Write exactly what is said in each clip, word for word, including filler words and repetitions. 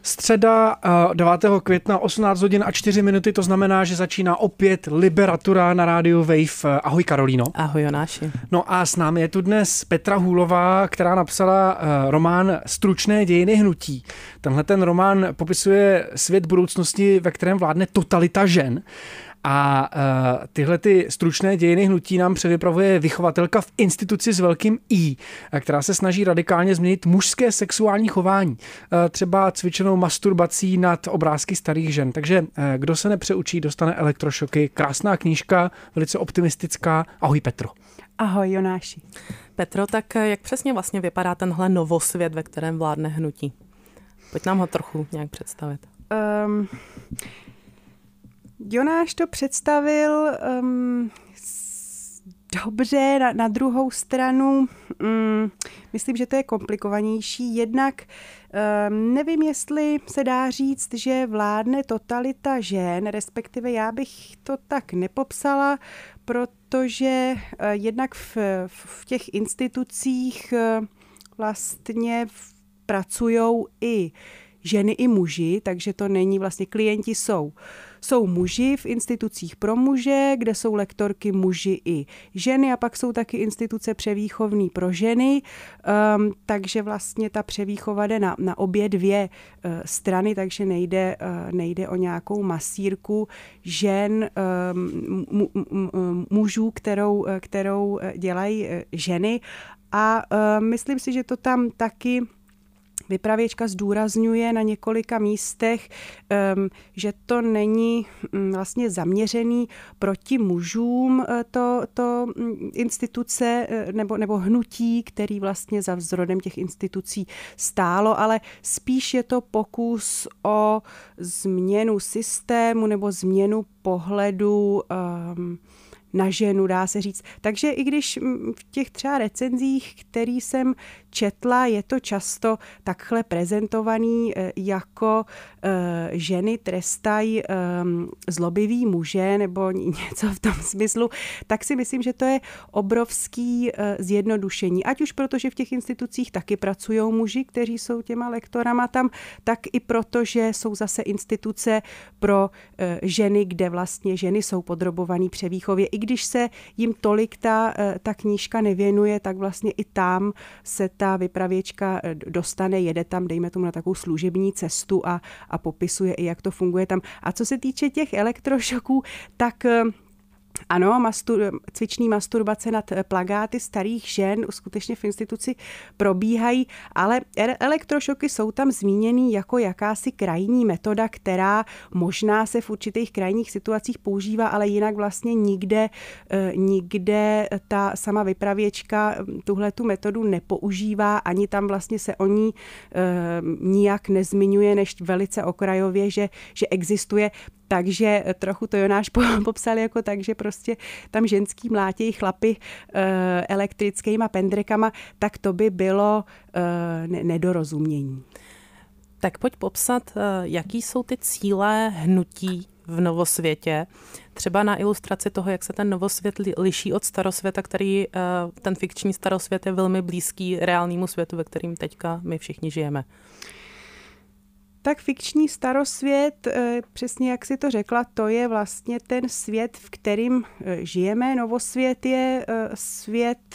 Středa devátého května osmnáct hodin a čtyři minuty, to znamená, že začíná opět Liberatura na rádiu Wave. Ahoj Karolíno. Ahoj Jonáši. No a s námi je tu dnes Petra Hůlová, která napsala román Stručné dějiny hnutí. Tenhle ten román popisuje svět budoucnosti, ve kterém vládne totalita žen. A uh, tyhle ty stručné dějiny hnutí nám předvypravuje vychovatelka v instituci s velkým I, která se snaží radikálně změnit mužské sexuální chování. Uh, třeba cvičenou masturbací nad obrázky starých žen. Takže uh, kdo se nepřeučí, dostane elektrošoky. Krásná knížka, velice optimistická. Ahoj Petro. Ahoj Jonáši. Petro, tak jak přesně vlastně vypadá tenhle novosvět, ve kterém vládne hnutí? Pojď nám ho trochu nějak představit. Um... Jonáš to představil um, dobře, na, na druhou stranu um, myslím, že to je komplikovanější. Jednak um, nevím, jestli se dá říct, že vládne totalita žen, respektive já bych to tak nepopsala, protože uh, jednak v, v těch institucích uh, vlastně pracujou i ženy i muži, takže to není vlastně, klienti jsou, jsou muži v institucích pro muže, kde jsou lektorky muži i ženy a pak jsou taky instituce převýchovný pro ženy, um, takže vlastně ta převýchova jde na, na obě dvě uh, strany, takže nejde, uh, nejde o nějakou masírku žen, um, mu, mu, mužů, kterou, kterou dělají uh, ženy a uh, myslím si, že to tam taky vypravěčka zdůrazňuje na několika místech, že to není vlastně zaměřený proti mužům to, to instituce nebo, nebo hnutí, který vlastně za vzrodem těch institucí stálo, ale spíš je to pokus o změnu systému nebo změnu pohledu um, na ženu, dá se říct. Takže i když v těch třeba recenzích, který jsem četla, je to často takhle prezentovaný jako ženy trestají zlobivý muže nebo něco v tom smyslu, tak si myslím, že to je obrovský zjednodušení. Ať už proto, že v těch institucích taky pracují muži, kteří jsou těma lektorama tam, tak i proto, že jsou zase instituce pro ženy, kde vlastně ženy jsou podrobovaný převýchově. I když se jim tolik ta, ta knížka nevěnuje, tak vlastně i tam se ta vypravěčka dostane, jede tam, dejme tomu na takovou služební cestu a, a popisuje i, jak to funguje tam. A co se týče těch elektrošoků, tak ano, mastur, cvičný masturbace nad plakáty starých žen skutečně v instituci probíhají, ale elektrošoky jsou tam zmíněný jako jakási krajní metoda, která možná se v určitých krajních situacích používá, ale jinak vlastně nikde, nikde ta sama vypravěčka tuhletu metodu nepoužívá, ani tam vlastně se o ní nijak nezmiňuje, než velice okrajově, že, že existuje. Takže trochu to Jonáš popsal jako tak, že prostě tam ženský mlátějí chlapy e, elektrickýma pendrekama, tak to by bylo e, nedorozumění. Tak pojď popsat, jaký jsou ty cíle hnutí v novosvětě, třeba na ilustraci toho, jak se ten novosvět liší od starosvěta, který ten fikční starosvět je velmi blízký reálnému světu, ve kterým teďka my všichni žijeme. Tak fikční starosvět, přesně jak si to řekla, to je vlastně ten svět, v kterým žijeme. Novosvět je svět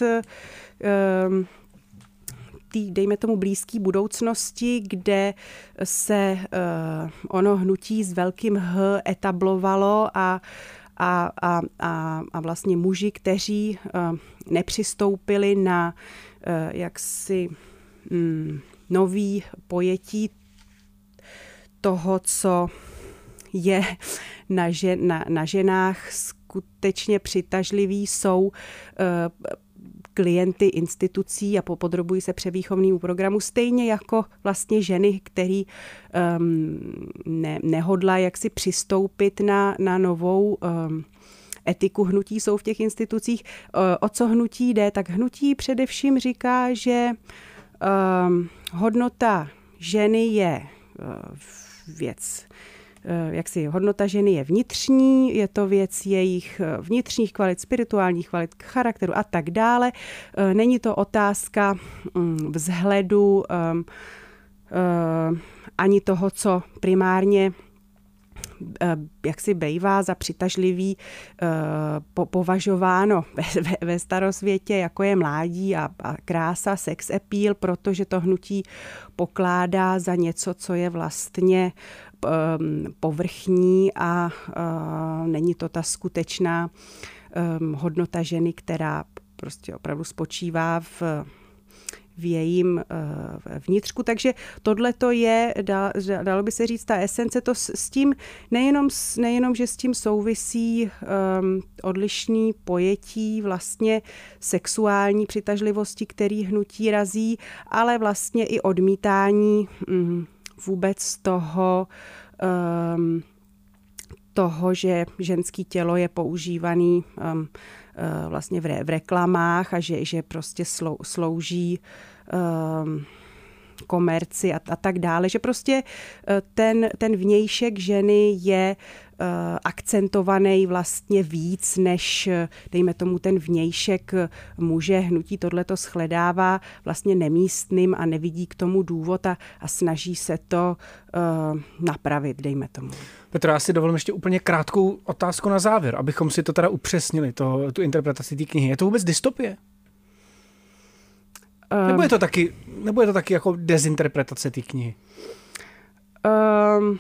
tý, dejme tomu, blízký budoucnosti, kde se ono hnutí s velkým H etablovalo a A, a, a, a vlastně muži, kteří uh, nepřistoupili na uh, jaksi mm, nový pojetí toho, co je na, žen, na, na ženách skutečně přitažlivý, jsou uh, klienty institucí a podrobují se převýchovnému programu, stejně jako vlastně ženy, které um, ne, nehodlají jaksi přistoupit na, na novou um, etiku hnutí, jsou v těch institucích. O co hnutí jde? Tak hnutí především říká, že um, hodnota ženy je uh, věc, jak si hodnota ženy je vnitřní, je to věc jejich vnitřních kvalit, spirituálních kvalit, charakteru a tak dále. Není to otázka vzhledu ani toho, co primárně jak si bejvá za přitažlivý po, považováno ve, ve starosvětě, jako je mládí a, a krása, sex appeal, protože to hnutí pokládá za něco, co je vlastně um, povrchní a uh, není to ta skutečná um, hodnota ženy, která prostě opravdu spočívá v v jejím vnitřku. Takže tohle to je, dalo by se říct, ta esence, to s tím, nejenom, nejenom že s tím souvisí um, odlišný pojetí vlastně sexuální přitažlivosti, který hnutí razí, ale vlastně i odmítání um, vůbec toho, um, toho, že ženský tělo je používaný um, vlastně v, re, v reklamách a že, že prostě slou, slouží um, komerci a, a tak dále, že prostě ten, ten vnějšek ženy je uh, akcentovaný vlastně víc, než dejme tomu ten vnějšek muže. Hnutí tohleto shledává vlastně nemístným a nevidí k tomu důvod a, a snaží se to uh, napravit, dejme tomu. Petro, já si dovolím ještě úplně krátkou otázku na závěr, abychom si to teda upřesnili, to, tu interpretaci té knihy. Je to vůbec dystopie? Um, nebo, je to taky, nebo je to taky jako dezinterpretace té knihy? Um,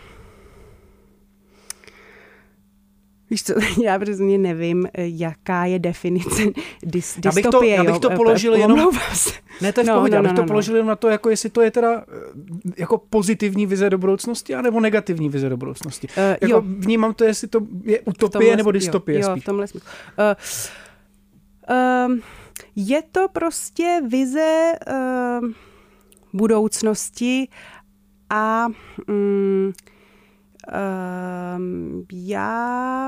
víš co, já prostě nevím, jaká je definice dys, dystopie. Já bych to, já bych to položil jenom... Ne, to je v no, pohodě, no, abych no, to no, položil jenom na to, jako jestli to je teda jako pozitivní vize do budoucnosti, anebo negativní vize do budoucnosti. Uh, jako jo. Vnímám to, jestli to je utopie tomhle, nebo dystopie. Jo, jo, v tomhle smyslu. Uh, um, je to prostě vize uh, budoucnosti a um, um, já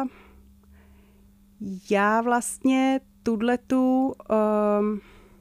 já vlastně tuhletu um,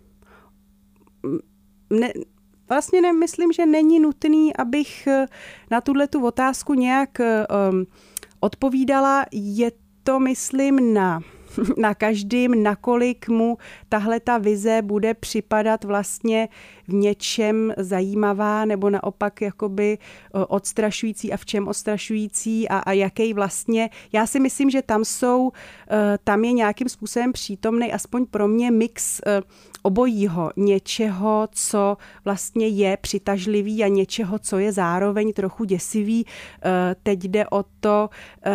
ne, vlastně nemyslím, že není nutný, abych na tuhletu otázku nějak um, odpovídala. Je to, myslím, na na každým, nakolik mu tahle ta vize bude připadat vlastně v něčem zajímavá nebo naopak jakoby odstrašující a v čem odstrašující a, a jaký vlastně. Já si myslím, že tam jsou, tam je nějakým způsobem přítomný, aspoň pro mě, mix obojího, něčeho, co vlastně je přitažlivý a něčeho, co je zároveň trochu děsivý. Teď jde o to,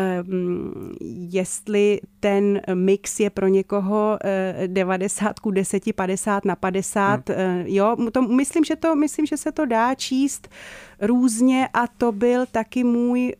jestli ten mix je pro někoho devadesát ku deseti, padesát na padesát. Hmm. Jo, to, myslím, že to, myslím, že se to dá číst různě a to byl taky můj,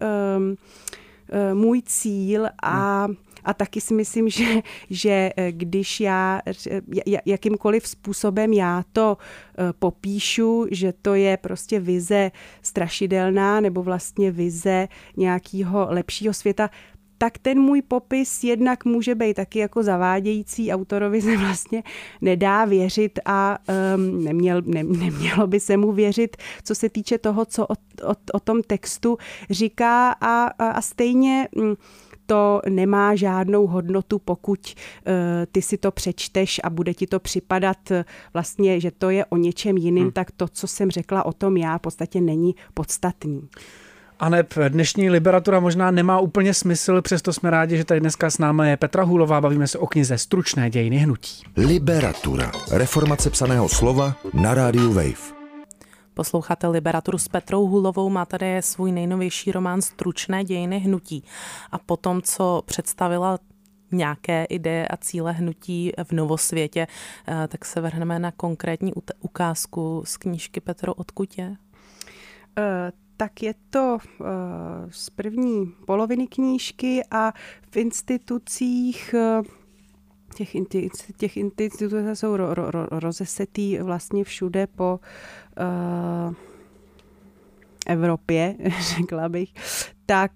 můj cíl a hmm. A taky si myslím, že, že když já jakýmkoliv způsobem já to popíšu, že to je prostě vize strašidelná nebo vlastně vize nějakého lepšího světa, tak ten můj popis jednak může být taky jako zavádějící, autorovi se vlastně nedá věřit a um, neměl, ne, nemělo by se mu věřit, co se týče toho, co o, o, o tom textu říká a, a, a stejně um, to nemá žádnou hodnotu, pokud uh, ty si to přečteš a bude ti to připadat uh, vlastně, že to je o něčem jiným, hmm. tak to, co jsem řekla o tom já, v podstatě není podstatný. Aneb, dnešní Liberatura možná nemá úplně smysl, přesto jsme rádi, že tady dneska s námi je Petra Hůlová, bavíme se o knize Stručné dějiny hnutí. Liberatura. Reformace psaného slova na rádiu Wave. Posloucháte Liberaturu s Petrou Hůlovou, má tady svůj nejnovější román Stručné dějiny hnutí. A potom, co představila nějaké ideje a cíle hnutí v Novosvětě, tak se vrhneme na konkrétní ukázku z knížky. Petro, odkud je? Uh, tak je to uh, z první poloviny knížky a v institucích uh, Těch, těch institucí jsou ro, ro, ro, rozesetý vlastně všude po uh, Evropě, řekla bych, tak,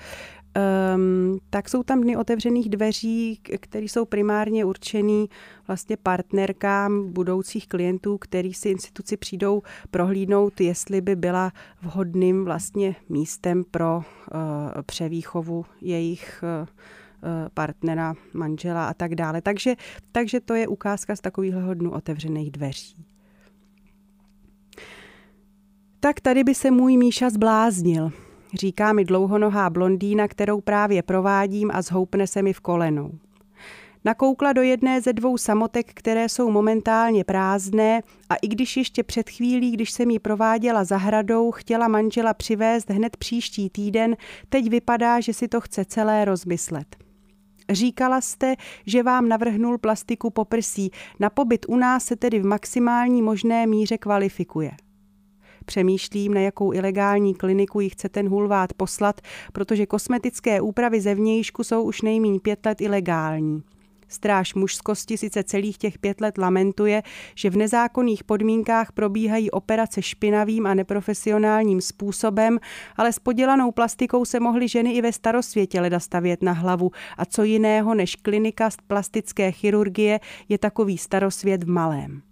um, tak jsou tam dny otevřených dveří, které jsou primárně určený vlastně partnerkám budoucích klientů, který si instituci přijdou prohlídnout, jestli by byla vhodným vlastně místem pro uh, převýchovu jejich uh, partnera, manžela a tak dále. Takže, takže to je ukázka z takovýchhle dnů otevřených dveří. Tak tady by se můj Míša zbláznil, říká mi dlouhonohá blondýna, kterou právě provádím a zhoupne se mi v kolenou. Nakoukla do jedné ze dvou samotek, které jsou momentálně prázdné a i když ještě před chvílí, když jsem ji prováděla zahradou, chtěla manžela přivést hned příští týden, teď vypadá, že si to chce celé rozmyslet. Říkala jste, že vám navrhnul plastiku poprsí, na pobyt u nás se tedy v maximální možné míře kvalifikuje. Přemýšlím, na jakou ilegální kliniku ji chce ten hulvát poslat, protože kosmetické úpravy zevnějšku jsou už nejmíň pět let ilegální. Stráž mužskosti sice celých těch pět let lamentuje, že v nezákonných podmínkách probíhají operace špinavým a neprofesionálním způsobem, ale s podělanou plastikou se mohly ženy i ve starosvětě leda stavět na hlavu a co jiného než klinika plastické chirurgie je takový starosvět v malém.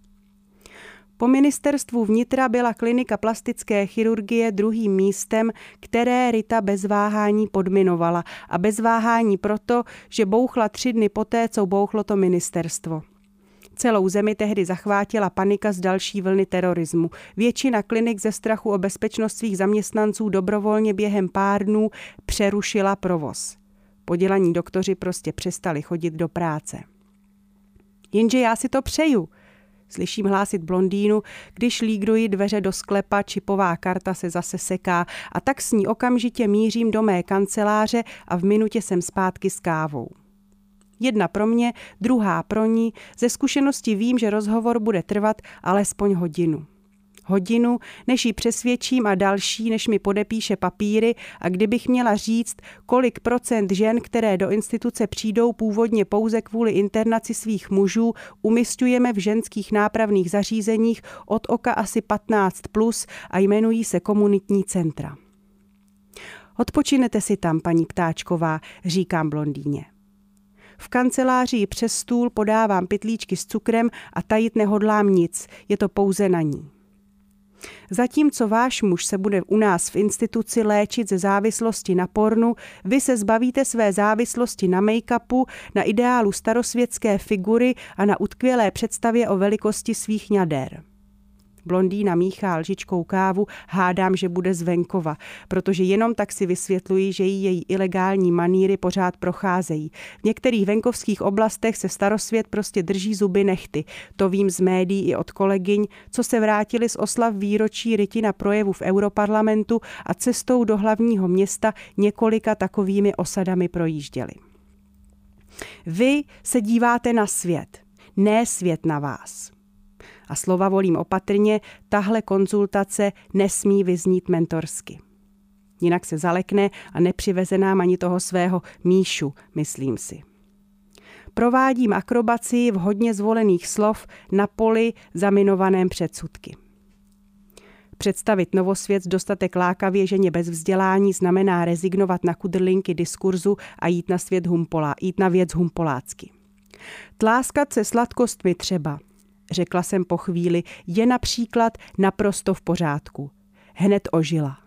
Po ministerstvu vnitra byla klinika plastické chirurgie druhým místem, které Rita bez váhání podminovala. A bez váhání proto, že bouchla tři dny poté, co bouchlo to ministerstvo. Celou zemi tehdy zachvátila panika z další vlny terorismu. Většina klinik ze strachu o bezpečnost svých zaměstnanců dobrovolně během pár dnů přerušila provoz. Podělaní doktoři prostě přestali chodit do práce. Jenže já si to přeju. Slyším hlásit blondýnu, když lígruji dveře do sklepa, čipová karta se zase seká a tak s ní okamžitě mířím do mé kanceláře a v minutě jsem zpátky s kávou. Jedna pro mě, druhá pro ní, ze zkušenosti vím, že rozhovor bude trvat alespoň hodinu. Hodinu, než ji přesvědčím a další, než mi podepíše papíry a kdybych měla říct, kolik procent žen, které do instituce přijdou původně pouze kvůli internaci svých mužů, umisťujeme v ženských nápravných zařízeních od oka asi patnáct plus a jmenují se komunitní centra. Odpočinete si tam, paní Ptáčková, říkám blondýně. V kanceláři ji přes stůl podávám pytlíčky s cukrem a tajit nehodlám nic, je to pouze na ní. Zatímco váš muž se bude u nás v instituci léčit ze závislosti na pornu, vy se zbavíte své závislosti na make-upu, na ideálu starosvětské figury a na utkvělé představě o velikosti svých ňader. Blondýna míchá lžičkou kávu, hádám, že bude z venkova, protože jenom tak si vysvětlují, že jí její ilegální maníry pořád procházejí. V některých venkovských oblastech se starosvět prostě drží zuby nehty. To vím z médií i od kolegyň, co se vrátili z oslav výročí Ryti na projevu v Europarlamentu a cestou do hlavního města několika takovými osadami projížděli. Vy se díváte na svět, ne svět na vás. A slova volím opatrně, tahle konzultace nesmí vyznít mentorsky. Jinak se zalekne a nepřiveze nám ani toho svého Míšu, myslím si. Provádím akrobacii v hodně zvolených slov na poli zaminovaném předsudky. Představit novosvět dostatek lákavě ženě bez vzdělání znamená rezignovat na kudrlinky diskurzu a jít na, svět humpolá, jít na věc humpolácky. Tláskat se sladkostmi třeba, řekla jsem po chvíli, je například naprosto v pořádku. Hned ožila.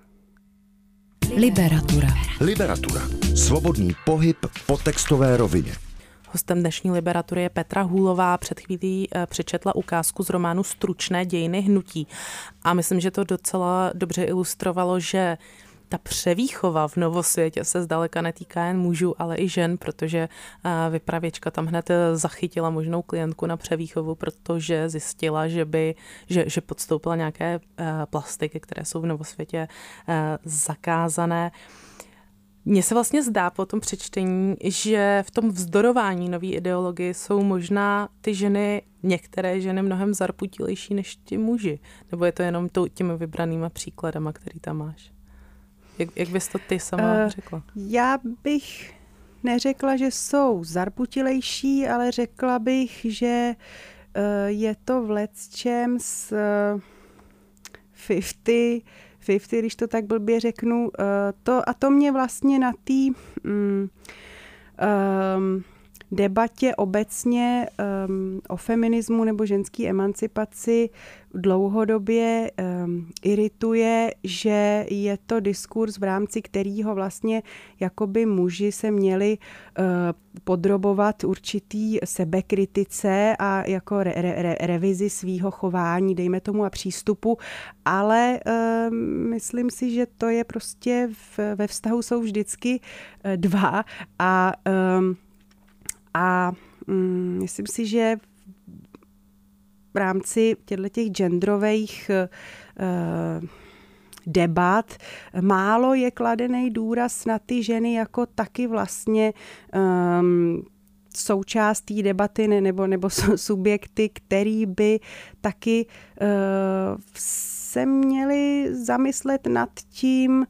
Liberatura. Liberatura. Svobodný pohyb po textové rovině. Hostem dnešní Liberatury je Petra Hůlová. Před chvílí přečetla ukázku z románu Stručné dějiny hnutí. A myslím, že to docela dobře ilustrovalo, že ta převýchova v novosvětě se zdaleka netýká jen mužů, ale i žen, protože vypravěčka tam hned zachytila možnou klientku na převýchovu, protože zjistila, že by, že, že podstoupila nějaké plastiky, které jsou v novosvětě zakázané. Mně se vlastně zdá po tom přečtení, že v tom vzdorování nové ideologii jsou možná ty ženy, některé ženy mnohem zarputilejší než ti muži. Nebo je to jenom těmi vybranýma příkladama, který tam máš? Jak, jak bys to ty sama řekla? Já bych neřekla, že jsou zarputilejší, ale řekla bych, že je to v lecčems fifty, fifty, když to tak blbě řeknu. To, a to mě vlastně na té... Mm, um, debatě obecně um, o feminismu nebo ženské emancipaci dlouhodobě um, irituje, že je to diskurs, v rámci kterého vlastně jakoby muži se měli uh, podrobovat určitý sebekritice a jako re, re, revizi svýho chování, dejme tomu, a přístupu, ale um, myslím si, že to je prostě v, ve vztahu jsou vždycky uh, dva a um, A mm, myslím si, že v rámci těchto genderových uh, debat málo je kladený důraz na ty ženy jako taky vlastně um, součást té debaty nebo, nebo subjekty, který by taky uh, se měli zamyslet nad tím,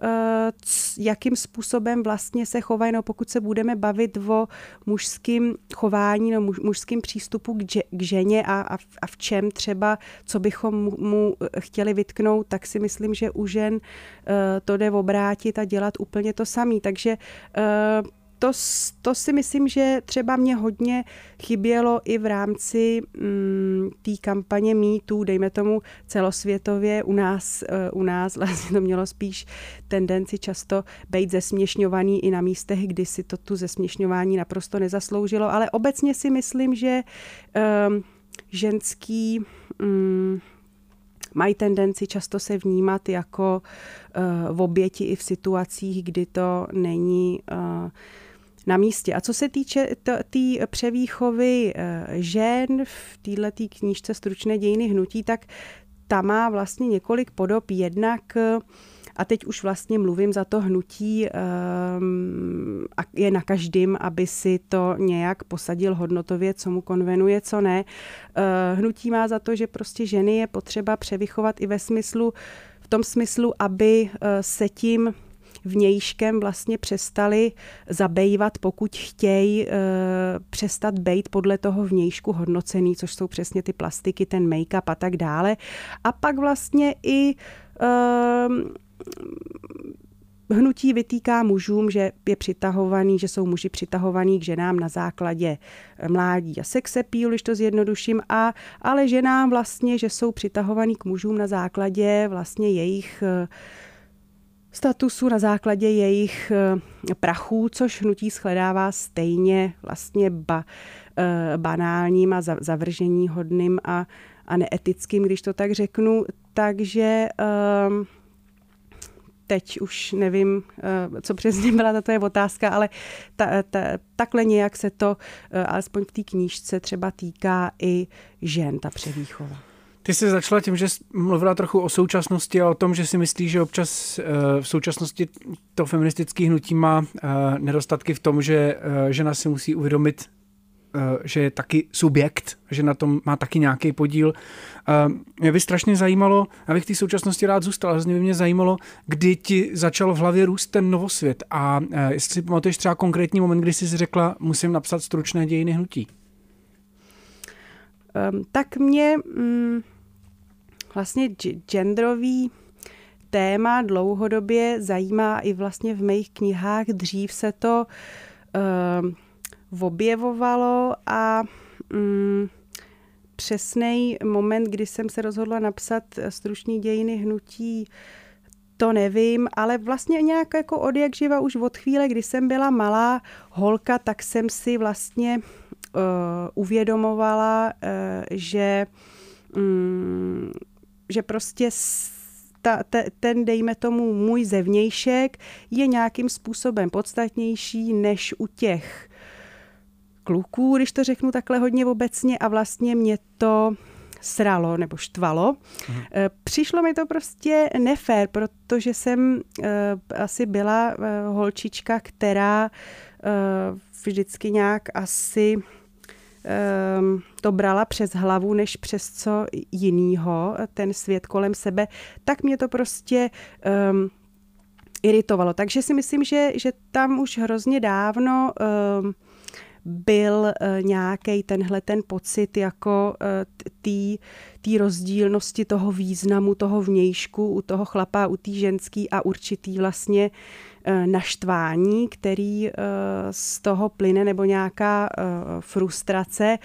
jakým způsobem vlastně se chovají, no pokud se budeme bavit o mužském chování, no mužském přístupu k, dže, k ženě a, a, a v čem třeba, co bychom mu, mu chtěli vytknout, tak si myslím, že u žen uh, to jde obrátit a dělat úplně to samé. Takže uh, To, to si myslím, že třeba mě hodně chybělo i v rámci mm, té kampaně Me Too, dejme tomu celosvětově. U nás, uh, u nás vlastně to mělo spíš tendenci často být zesměšňovaný i na místech, kdy si to tu zesměšňování naprosto nezasloužilo. Ale obecně si myslím, že um, ženský... Um, mají tendenci často se vnímat jako uh, v oběti i v situacích, kdy to není uh, na místě. A co se týče té tý převýchovy uh, žen v této knížce Stručné dějiny hnutí, tak ta má vlastně několik podob. Jednak, uh, a teď už vlastně mluvím za to hnutí, um, a je na každém, aby si to nějak posadil hodnotově, co mu konvenuje, co ne. Uh, hnutí má za to, že prostě ženy je potřeba převychovat i ve smyslu, v tom smyslu, aby uh, se tím vnějškem vlastně přestali zabývat, pokud chtějí uh, přestat bejt podle toho vnějšku hodnocený, což jsou přesně ty plastiky, ten make-up a tak dále. A pak vlastně i uh, hnutí vytýká mužům, že je přitahovaný, že jsou muži přitahovaní k ženám na základě mládí a sexappeal, když to zjednoduším, a, ale ženám vlastně, že jsou přitahovaní k mužům na základě vlastně jejich statusu, na základě jejich prachů, což hnutí shledává stejně vlastně ba, banálním a zavrženíhodným a, a neetickým, když to tak řeknu. Takže um, teď už nevím, co přesně byla tato je otázka, ale ta, ta, takhle nějak se to, alespoň v té knížce, třeba týká i žen, ta převýchova. Ty jsi začala tím, že jsi mluvila trochu o současnosti a o tom, že si myslíš, že občas v současnosti to feministické hnutí má nedostatky v tom, že žena si musí uvědomit, že je taky subjekt, že na tom má taky nějaký podíl. Mě by strašně zajímalo, abych v té současnosti rád zůstal, ale by mě zajímalo, kdy ti začal v hlavě růst ten novosvět a jestli si pamatuješ třeba konkrétní moment, kdy jsi si řekla, musím napsat Stručné dějiny hnutí. Um, tak mě um, vlastně genderový téma dlouhodobě zajímá i vlastně v mých knihách. Dřív se to um, objevovalo a mm, přesnej moment, kdy jsem se rozhodla napsat Stručné dějiny hnutí, to nevím, ale vlastně nějak jako od jak živa už od chvíle, kdy jsem byla malá holka, tak jsem si vlastně uh, uvědomovala, uh, že, um, že prostě ta, te, ten, dejme tomu, můj zevnějšek je nějakým způsobem podstatnější než u těch kluků, když to řeknu takhle hodně obecně, a vlastně mě to sralo nebo štvalo. Mhm. Přišlo mi to prostě nefér, protože jsem uh, asi byla uh, holčička, která uh, vždycky nějak asi um, to brala přes hlavu, než přes co jinýho, ten svět kolem sebe, tak mě to prostě um, iritovalo. Takže si myslím, že, že tam už hrozně dávno um, byl nějaký tenhle ten pocit jako té rozdílnosti toho významu, toho vnějšku u toho chlapa, u té ženský a určitý vlastně naštvání, který z toho plyne, nebo nějaká frustrace.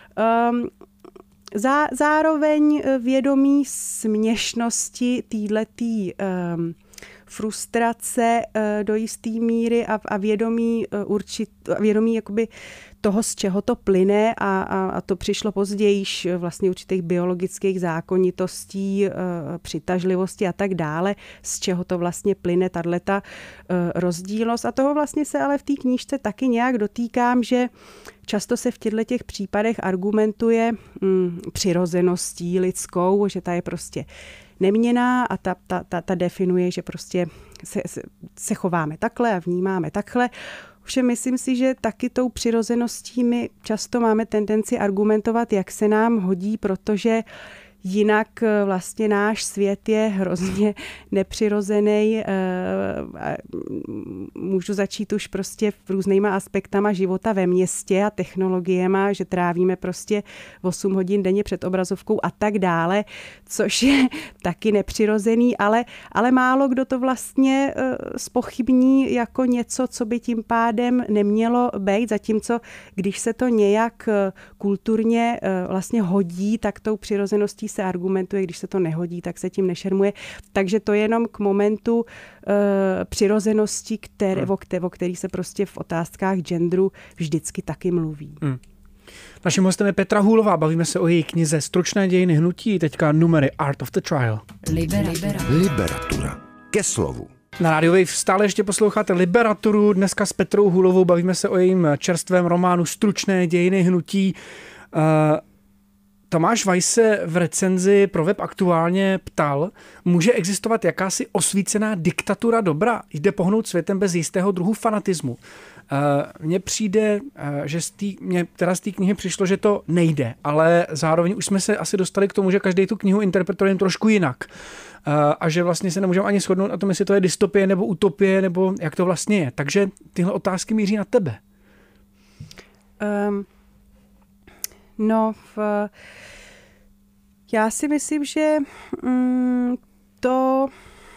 Zá, zároveň vědomí směšnosti týhletý um, frustrace uh, do jisté míry a, a vědomí, uh, určit, vědomí jakoby toho, z čeho to plyne a, a, a to přišlo později vlastně určitých biologických zákonitostí, uh, přitažlivosti a tak dále, z čeho to vlastně plyne, tato uh, rozdílnost. A toho vlastně se ale v té knížce taky nějak dotýkám, že často se v těchto těch případech argumentuje mm, přirozeností lidskou, že ta je prostě neměnná a ta, ta, ta, ta definuje, že prostě se, se, se chováme takhle a vnímáme takhle. Ovšem myslím si, že taky tou přirozeností my často máme tendenci argumentovat, jak se nám hodí, protože jinak vlastně náš svět je hrozně nepřirozený. Můžu začít už prostě různýma aspektama života ve městě a technologiema, že trávíme prostě osm hodin denně před obrazovkou a tak dále, což je taky nepřirozený, ale, ale málo kdo to vlastně zpochybní jako něco, co by tím pádem nemělo být, zatímco když se to nějak kulturně vlastně hodí, tak tou přirozeností se argumentuje, když se to nehodí, tak se tím nešermuje. Takže to je jenom k momentu uh, přirozenosti, které, hmm. o, které, o který se prostě v otázkách genderu vždycky taky mluví. Hmm. Naším hostem je Petra Hůlová, bavíme se o její knize Stručné dějiny hnutí, teďka numery Art of the Trial. Libera. Liberatura. Ke slovu. Na Radio Wave stále ještě posloucháte Liberaturu, dneska s Petrou Hůlovou, bavíme se o jejím čerstvém románu Stručné dějiny hnutí. Uh, Tomáš Weiss se v recenzi pro web Aktuálně ptal, může existovat jakási osvícená diktatura dobra? Jde pohnout světem bez jistého druhu fanatismu. Mně přijde, že z tý, mě teda z té knihy přišlo, že to nejde, ale zároveň už jsme se asi dostali k tomu, že každý tu knihu interpretuje trošku jinak. A že vlastně se nemůžeme ani shodnout na tom, jestli to je dystopie nebo utopie, nebo jak to vlastně je. Takže tyhle otázky míří na tebe. Um, no, v, já si myslím, že um, to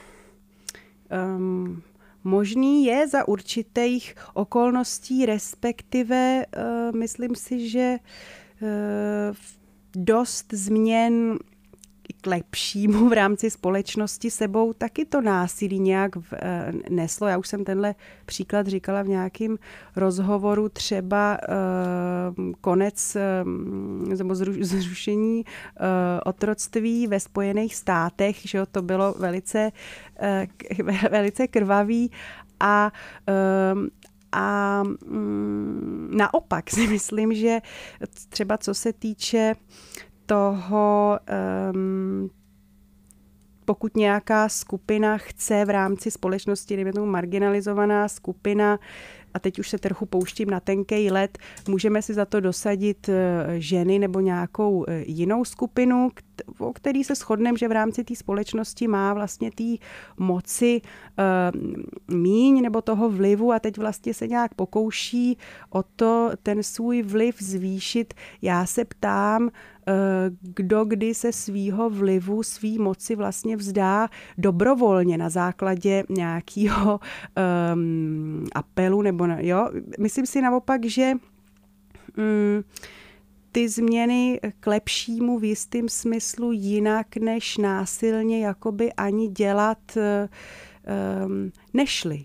um, možný je za určitých okolností, respektive uh, myslím si, že uh, dost změn k lepšímu v rámci společnosti sebou taky to násilí nějak v, e, neslo. Já už jsem tenhle příklad říkala v nějakém rozhovoru, třeba e, konec e, nebo zrušení e, otroctví ve Spojených státech, že jo, to bylo velice, e, k, velice krvavý a e, a mm, naopak si myslím, že třeba co se týče toho, um, pokud nějaká skupina chce v rámci společnosti, dejme tomu marginalizovaná skupina, a teď už se trochu pouštím na tenkej led, můžeme si za to dosadit ženy nebo nějakou jinou skupinu, o který se shodneme, že v rámci té společnosti má vlastně té moci uh, míň nebo toho vlivu a teď vlastně se nějak pokouší o to ten svůj vliv zvýšit. Já se ptám, kdo kdy se svýho vlivu, svý moci vlastně vzdá dobrovolně na základě nějakého um, apelu, nebo na, jo. Myslím si naopak, že um, ty změny k lepšímu v jistém smyslu jinak než násilně jakoby ani dělat um, nešly.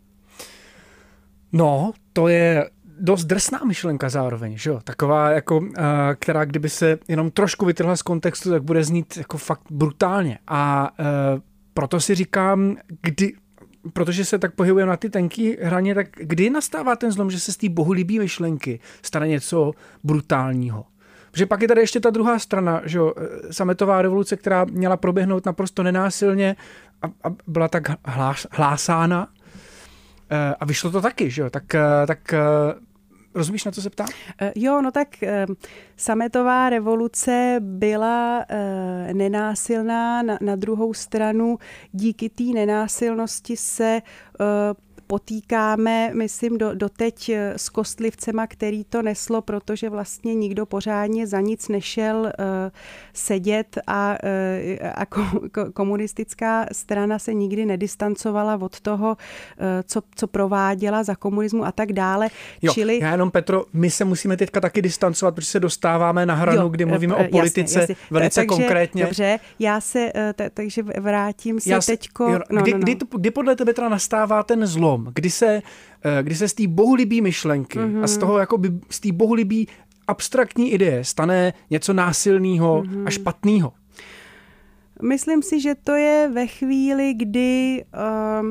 No, to je dost drsná myšlenka zároveň, že jo? Taková, jako, uh, která kdyby se jenom trošku vytrhla z kontextu, tak bude znít jako fakt brutálně. A uh, proto si říkám, kdy, protože se tak pohybujeme na ty tenký hraně, tak kdy nastává ten zlom, že se z té bohulibý myšlenky stane něco brutálního? Protože pak je tady ještě ta druhá strana, že jo? Sametová revoluce, která měla proběhnout naprosto nenásilně a, a byla tak hlás, hlásána. A vyšlo to taky, že jo? Tak, tak rozumíš, na co se ptám? Jo, no tak sametová revoluce byla nenásilná, na, na druhou stranu díky té nenásilnosti se potýkáme, myslím, do, doteď s kostlivcema, který to neslo, protože vlastně nikdo pořádně za nic nešel uh, sedět a, uh, a komunistická strana se nikdy nedistancovala od toho, uh, co, co prováděla za komunismu a tak dále. Jo, Čili... já jenom, Petro, my se musíme teďka taky distancovat, protože se dostáváme na hranu, jo, kdy mluvíme o politice jasně, jasně. velice takže, konkrétně. Dobře, já se, t- takže vrátím se já teďko... Jo, no, kdy, no, no. Kdy, kdy podle tebe teda nastává ten zlom, kdy se, kdy se z té bohulibý myšlenky mm-hmm. a z toho jakoby, z té bohulibý abstraktní ideje stane něco násilného mm-hmm. a špatného? Myslím si, že to je ve chvíli, kdy, uh,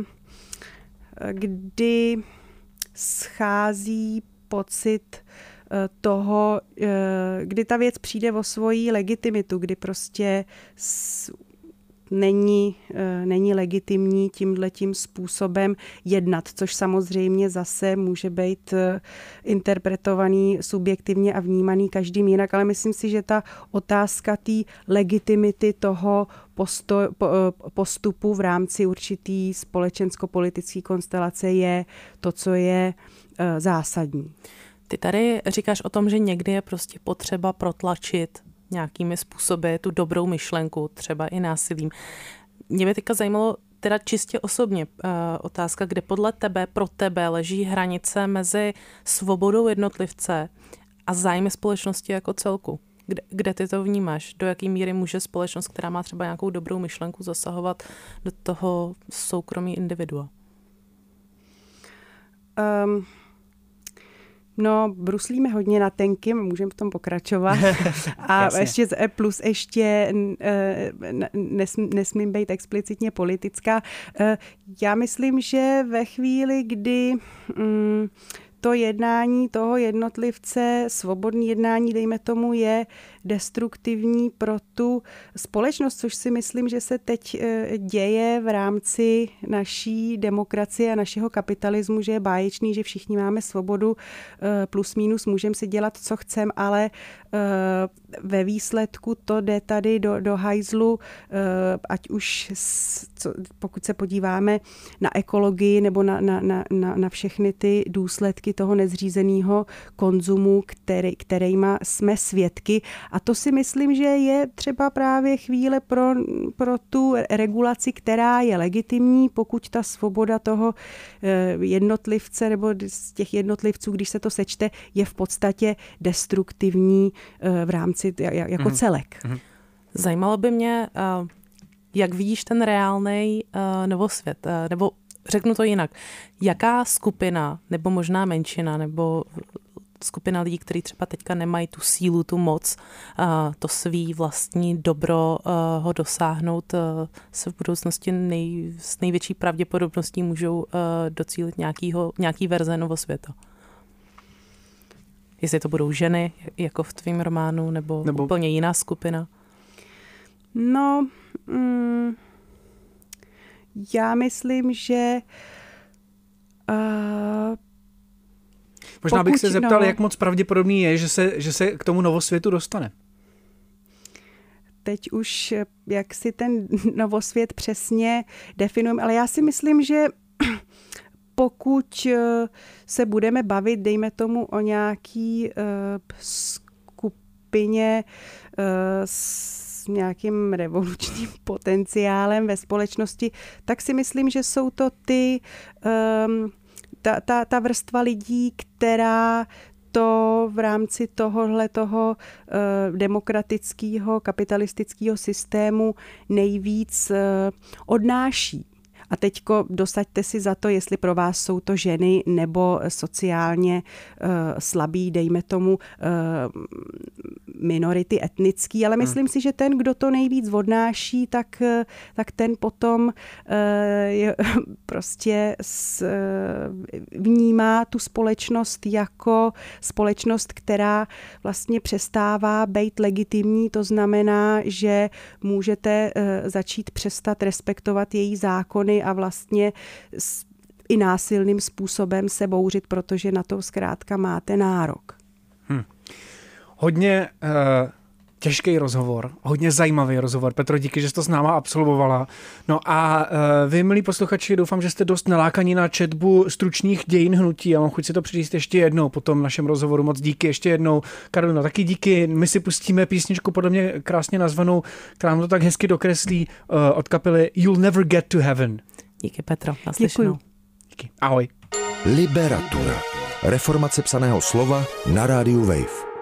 kdy schází pocit uh, toho, uh, kdy ta věc přijde o svoji legitimitu, kdy prostě s, Není, není legitimní tímhletím způsobem jednat, což samozřejmě zase může být interpretovaný subjektivně a vnímaný každým jinak, ale myslím si, že ta otázka té legitimity toho postupu v rámci určitý společensko-politické konstelace je to, co je zásadní. Ty tady říkáš o tom, že někdy je prostě potřeba protlačit nějakými způsoby tu dobrou myšlenku, třeba i násilím. Mě by teďka zajímalo teda čistě osobně uh, otázka, kde podle tebe, pro tebe leží hranice mezi svobodou jednotlivce a zájmy společnosti jako celku. Kde, kde ty to vnímáš? Do jaké míry může společnost, která má třeba nějakou dobrou myšlenku, zasahovat do toho soukromí individua? Um. No, bruslíme hodně na tenkým, můžeme v tom pokračovat. A ještě plus ještě nesmím, nesmím být explicitně politická. Já myslím, že ve chvíli, kdy mm, to jednání toho jednotlivce, svobodný jednání, dejme tomu, je destruktivní pro tu společnost, což si myslím, že se teď děje v rámci naší demokracie a našeho kapitalismu, že je báječný, že všichni máme svobodu, plus minus můžeme si dělat, co chceme, ale ve výsledku to jde tady do, do hajzlu, ať už co, pokud se podíváme na ekologii nebo na, na, na, na všechny ty důsledky toho nezřízeného konzumu, který, kterýma jsme svědky. A to si myslím, že je třeba právě chvíle pro, pro tu regulaci, která je legitimní, pokud ta svoboda toho jednotlivce nebo z těch jednotlivců, když se to sečte, je v podstatě destruktivní v rámci jako celek. Zajímalo by mě, jak vidíš ten reálnej novosvět, nebo řeknu to jinak, jaká skupina, nebo možná menšina, nebo skupina lidí, kteří třeba teďka nemají tu sílu, tu moc, to svý vlastní dobro ho dosáhnout, se v budoucnosti nej, s největší pravděpodobností můžou docílit nějakýho, nějaký verze novosvěta. Jestli to budou ženy, jako v tvým románu, nebo, nebo... úplně jiná skupina? No, mm, já myslím, že uh, možná pokud, bych se zeptal, no, jak moc pravděpodobný je, že se, že se k tomu novosvětu dostane. Teď už, jak si ten novosvět přesně definujeme, ale já si myslím, že pokud se budeme bavit, dejme tomu, o nějaký uh, skupině uh, s nějakým revolučním potenciálem ve společnosti, tak si myslím, že jsou to ty, um, ta, ta, ta vrstva lidí, která to v rámci tohohle toho uh, demokratického, kapitalistického systému nejvíc uh, odnáší. A teďko dosaďte si za to, jestli pro vás jsou to ženy nebo sociálně uh, slabí, dejme tomu, uh, minority etnický, ale myslím hmm. si, že ten, kdo to nejvíc odnáší, tak, tak ten potom uh, je, prostě s, uh, vnímá tu společnost jako společnost, která vlastně přestává být legitimní. To znamená, že můžete uh, začít přestat respektovat její zákony a vlastně s, i násilným způsobem se bouřit, protože na to zkrátka máte nárok. Hmm. Hodně uh, těžký rozhovor, hodně zajímavý rozhovor. Petro, díky, že jsi to s náma absolvovala. No a uh, vy, milí posluchači, doufám, že jste dost nalákaní na četbu stručných dějin hnutí. Já mám chuť si to přečíst ještě jednou po tom našem rozhovoru. Moc díky ještě jednou. Karolino, taky díky. My si pustíme písničku podle mě krásně nazvanou, která nám to tak hezky dokreslí, uh, od kapely You'll Never Get to Heaven. Díky, Petro. Naslyšenou. Díky. Ahoj. Liberatura. Reformace psaného slova na rádiu Wave.